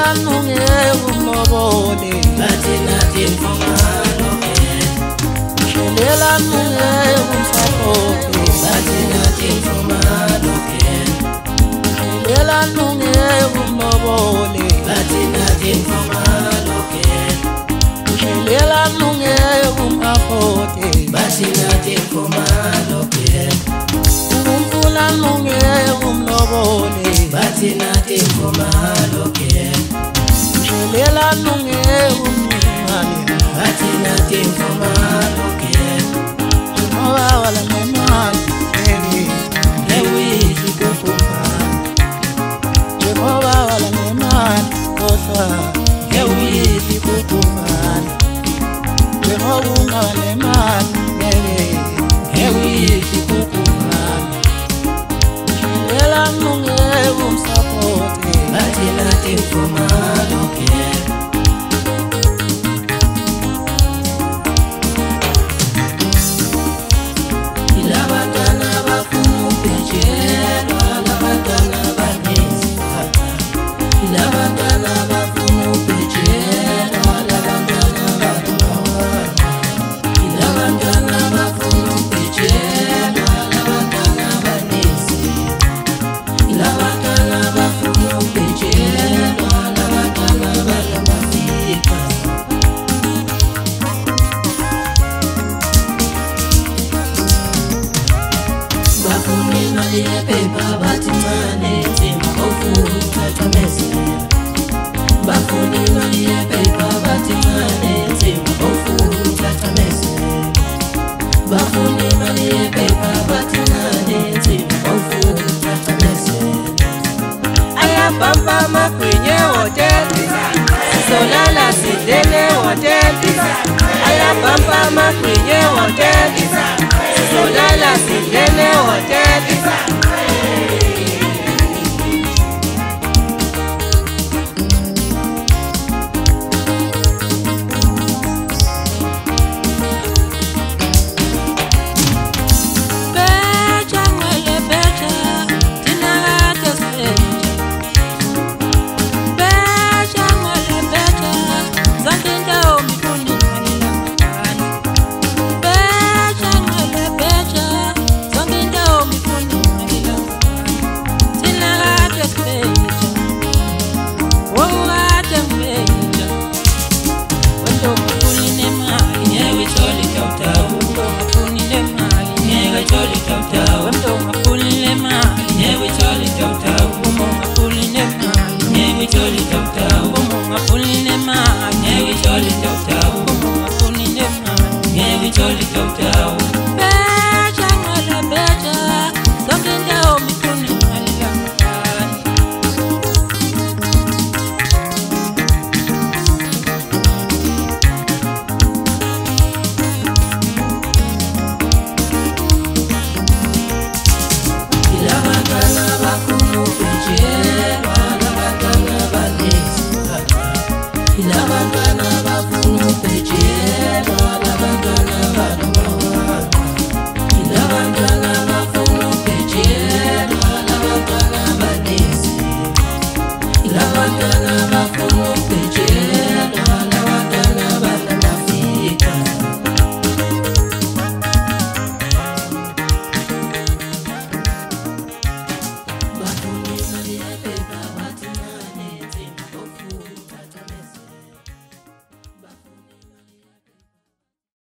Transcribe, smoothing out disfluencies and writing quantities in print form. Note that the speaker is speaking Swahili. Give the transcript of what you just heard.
Shilela nunge umlobole bathi nathi mfumaloke Shilela nunge umsapote bathi nathi mfumaloke Shilela nunge umlobole bathi nathi mfumaloke Shilela nunge umapote bathi nathi mfumaloke Umfula nunge umlobole bathi nathi mfumaloke Shilela nunge umimani bathi nathi mfumaloke Mowa wala memani ewithi kukumani Mowa wala memani Kosa ewithi kukumani Mowa wala memani ewithi kukumani Shilela nunge umsapote bathi nathi mfumaloke ilabantwana bafuna upetshelwa labantwana banesiphatha ilabantwana bafuna upetshelwa labantwana balumawana ilabantwana bafuna upetshelwa labantwana banesiphatha ilabantwana bafuna upetshelwa labantwana balamafika bafuna imali yephepha bathi mane nzima bawufuna uthatha mesela bafuna imali yephepha bathi mane nzima bawufuna uthatha mesela bafuna imali yephepha bathi mane nzima bawufuna uthatha mesela Ayabamba makwenye hotel Solala sidele hotel Ayabamba makwenye hotel Solala sidele hotel Becha ngale becha Tinagata specha Becha ngale becha Zankinda omifuni ngalila mkani Becha ngale becha Zankinda omifuni ngalila mkani Tinagata specha Wogata mbecha Wendo mfuni nemali nyewe choli tautawu Wendo mfuni nemali nyewe choli tautawu Wendo mfuni nemali nyewe choli tautawu Mfuni nemali nyewe choli tautawu Mfuni nemali nyewe choli tautawu Mfuni nemali nyewe choli tautawu